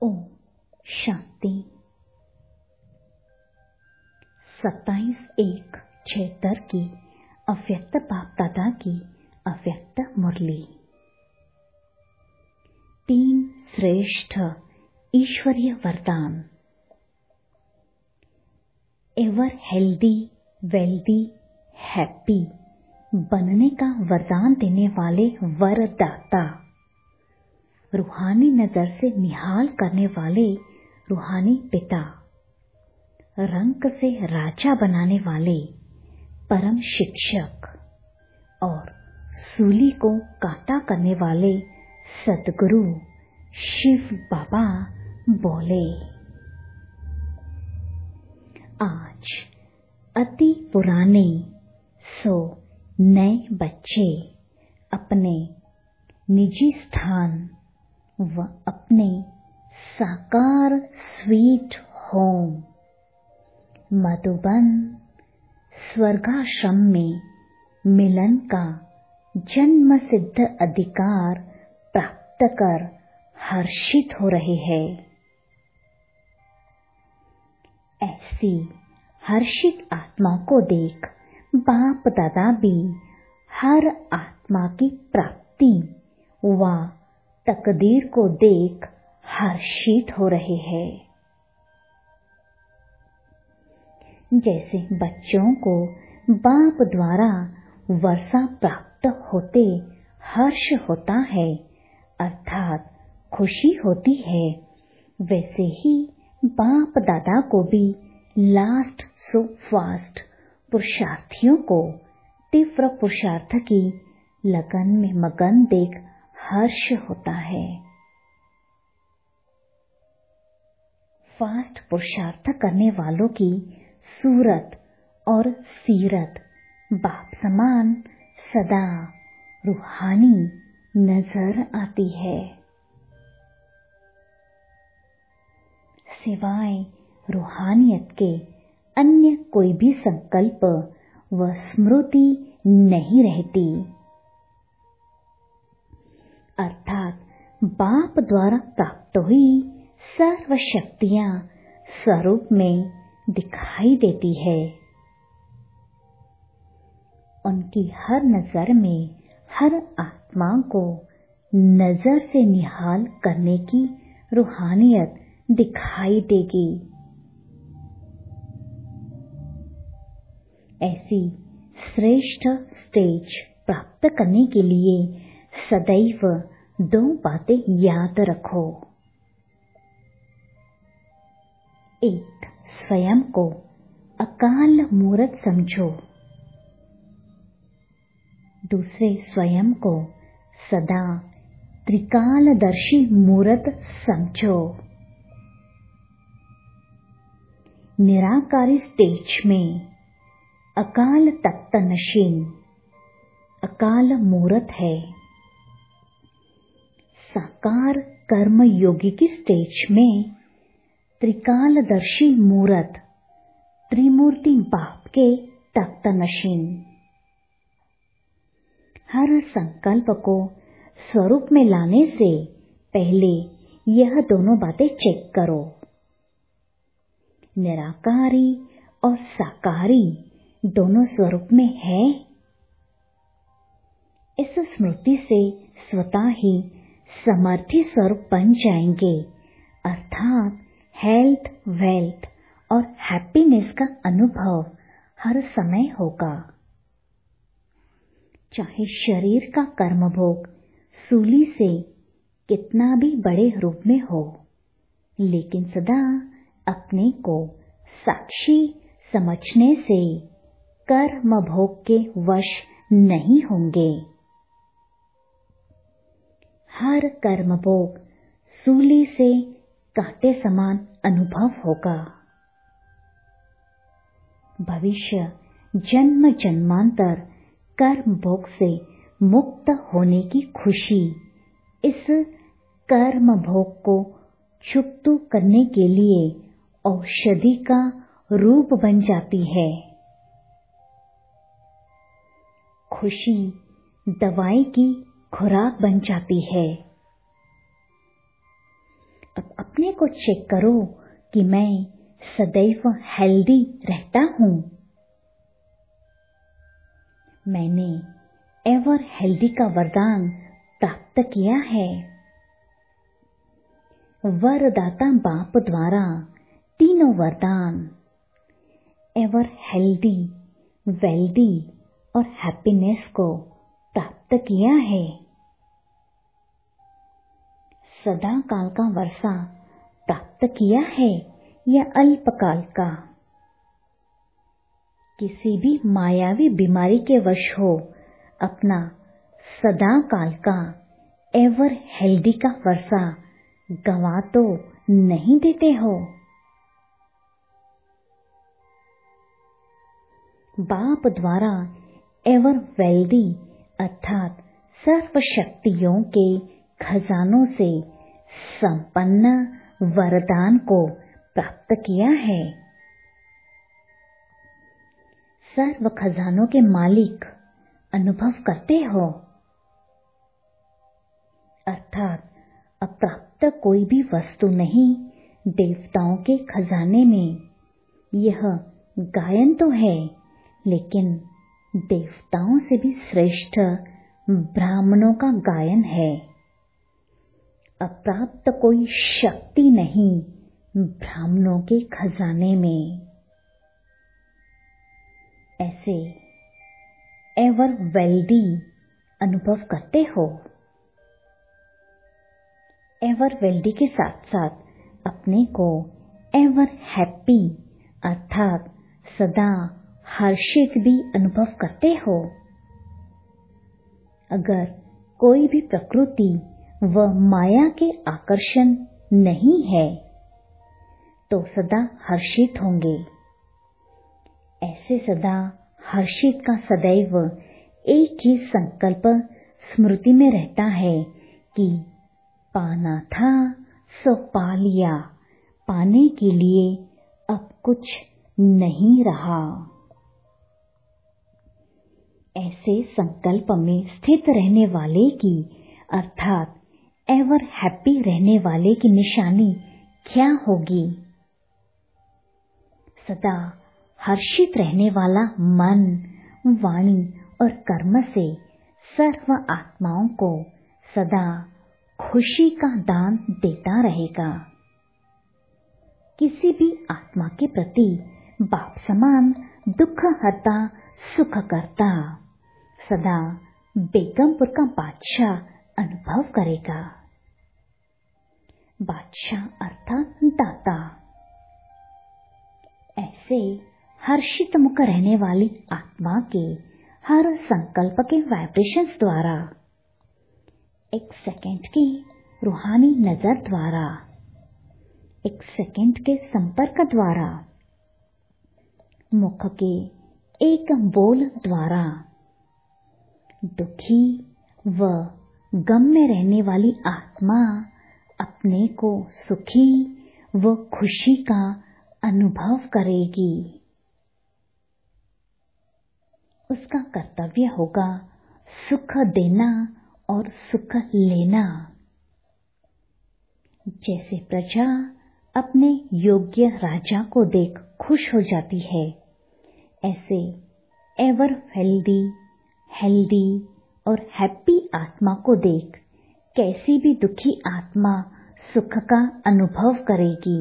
ओम शांति। 27/1/76 की अव्यक्त बाप दादा की अव्यक्त मुरली। 3 श्रेष्ठ ईश्वरीय वरदान। एवर हेल्दी, वेल्दी, हैप्पी बनने का वरदान देने वाले वरदाता, रूहानी नजर से निहाल करने वाले रूहानी पिता, रंक से राजा बनाने वाले परम शिक्षक और सूली को काटा करने वाले सद्गुरु शिव बाबा बोले। आज अति पुराने सो नए बच्चे अपने निजी स्थान व अपने साकार स्वीट होम मधुबन स्वर्गाश्रम में मिलन का जन्म सिद्ध अधिकार प्राप्त कर हर्षित हो रहे हैं। ऐसी हर्षित आत्मा को देख बाप दादा भी हर आत्मा की प्राप्ति व तकदीर को देख हर्षित हो रहे हैं। जैसे बच्चों को बाप द्वारा वर्षा प्राप्त होते हर्ष होता है अर्थात खुशी होती है, वैसे ही बाप दादा को भी लास्ट सो फास्ट पुरुषार्थियों को तीव्र पुरुषार्थ की लगन में मगन देख हर्ष होता है। फास्ट पुरुषार्थ करने वालों की सूरत और सीरत बाप समान सदा रूहानी नजर आती है। सिवाय रूहानियत के अन्य कोई भी संकल्प व स्मृति नहीं रहती, अर्थात बाप द्वारा प्राप्त हुई सर्व शक्तियां स्वरूप में दिखाई देती है। उनकी हर नजर में हर आत्मा को नजर से निहाल करने की रूहानियत दिखाई देगी। ऐसी श्रेष्ठ स्टेज प्राप्त करने के लिए सदैव 2 बातें याद रखो। 1. स्वयं को अकाल मूरत समझो। 2. स्वयं को सदा त्रिकालदर्शी मूरत समझो। निराकारी स्टेज में अकाल तख्त नशीन अकाल मूरत है। साकार कर्म योगी की स्टेज में त्रिकालदर्शी मूरत त्रिमूर्ति बाप के तख्त नशीन। हर संकल्प को स्वरूप में लाने से पहले यह दोनों बातें चेक करो। निराकारी और साकारी दोनों स्वरूप में है। इस स्मृति से स्वतः ही समर्थी स्वरूप बन जाएंगे, अर्थात हेल्थ, वेल्थ और हैप्पीनेस का अनुभव हर समय होगा। चाहे शरीर का कर्म भोग सूली से कितना भी बड़े रूप में हो, लेकिन सदा अपने को साक्षी समझने से कर्म भोग के वश नहीं होंगे। हर कर्म भोग सूली से कांटे समान अनुभव होगा। भविष्य जन्म जन्मांतर कर्म भोग से मुक्त होने की खुशी इस कर्म भोग को छुपतू करने के लिए औषधि का रूप बन जाती है। खुशी दवाई की खुराक बन जाती है। अब अपने अपने को चेक करो कि मैं सदैव हेल्दी रहता हूँ। मैंने एवर हेल्दी का वरदान प्राप्त किया है। वरदाता बाप द्वारा तीनों वरदान एवर हेल्दी, वेल्दी और हैप्पीनेस को प्राप्त किया है। सदा काल का वर्षा प्राप्त किया है या अल्पकाल का। किसी भी मायावी बीमारी के वश हो अपना सदा काल का एवर हेल्दी का वर्षा गंवा तो नहीं देते हो। बाप द्वारा एवर वेल्दी अर्थात सर्व शक्तियों के खजानों से संपन्न वरदान को प्राप्त किया है। सर्व खजानों के मालिक अनुभव करते हो, अर्थात अप्राप्त कोई भी वस्तु नहीं देवताओं के खजाने में। यह गायन तो है, लेकिन देवताओं से भी श्रेष्ठ ब्राह्मणों का गायन है। अप्राप्त कोई शक्ति नहीं ब्राह्मणों के खजाने में। ऐसे एवर वेल्दी अनुभव करते हो। एवर वेल्दी के साथ साथ अपने को एवर हैप्पी अर्थात सदा हर्षित भी अनुभव करते हो। अगर कोई भी प्रकृति व माया के आकर्षण नहीं है तो सदा हर्षित होंगे। ऐसे सदा हर्षित का सदैव एक ही संकल्प स्मृति में रहता है कि पाना था सो पा लिया, पाने के लिए अब कुछ नहीं रहा। ऐसे संकल्प में स्थित रहने वाले की अर्थात एवर हैप्पी रहने वाले की निशानी क्या होगी? सदा हर्षित रहने वाला मन, वाणी और कर्म से सर्व आत्माओं को सदा खुशी का दान देता रहेगा। किसी भी आत्मा के प्रति बाप समान दुख हरता सुख करता सदा बेगमपुर का बादशाह अनुभव करेगा। बादशाह अर्थात दाता। ऐसे हर्षित मुख रहने वाली आत्मा के हर संकल्प के वाइब्रेशंस द्वारा, एक सेकंड की रूहानी नजर द्वारा, एक सेकंड के संपर्क द्वारा, मुख के एक बोल द्वारा दुखी व गम में रहने वाली आत्मा अपने को सुखी व खुशी का अनुभव करेगी। उसका कर्तव्य होगा सुख देना और सुख लेना। जैसे प्रजा अपने योग्य राजा को देख खुश हो जाती है, ऐसे एवर हेल्दी और हैप्पी आत्मा को देख कैसी भी दुखी आत्मा सुख का अनुभव करेगी।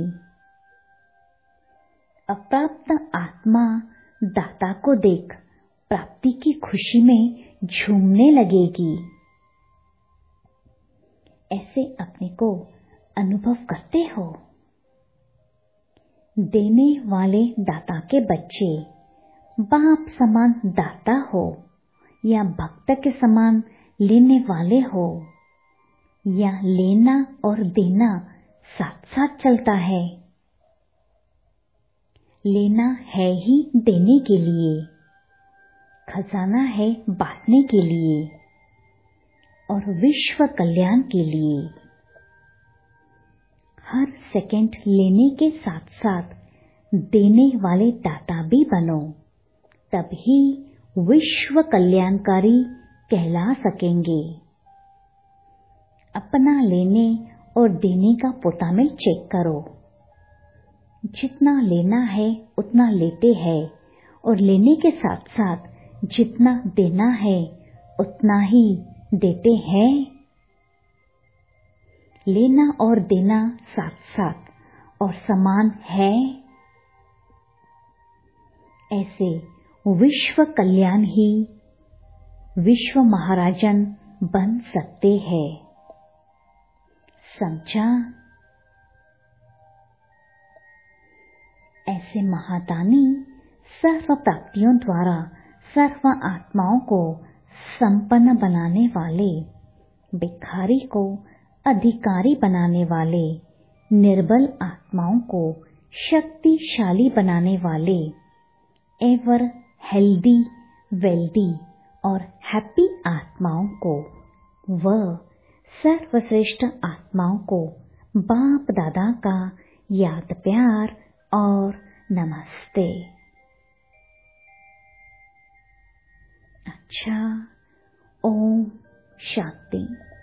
अप्राप्त आत्मा दाता को देख प्राप्ति की खुशी में झूमने लगेगी। ऐसे अपने को अनुभव करते हो। देने वाले दाता के बच्चे बाप समान दाता हो या भक्त के समान लेने वाले हो, या लेना और देना साथ साथ चलता है। लेना है ही देने के लिए, खजाना है बांटने के लिए और विश्व कल्याण के लिए। हर सेकंड लेने के साथ साथ देने वाले दाता भी बनो, तभी विश्व कल्याणकारी कहला सकेंगे। अपना लेने और देने का पोतामिल चेक करो। जितना लेना है उतना लेते हैं और लेने के साथ साथ जितना देना है उतना ही देते हैं। लेना और देना साथ साथ और समान है। ऐसे विश्व कल्याण ही विश्व महाराजन बन सकते हैं। समझा? ऐसे महादानी सर्व प्राप्तियों द्वारा सर्व आत्माओं को संपन्न बनाने वाले, भिखारी को अधिकारी बनाने वाले, निर्बल आत्माओं को शक्तिशाली बनाने वाले, एवर हेल्दी, वेल्दी और हैप्पी आत्माओं को व सर्वश्रेष्ठ आत्माओं को बाप दादा का याद प्यार और नमस्ते। अच्छा, ओम शांति।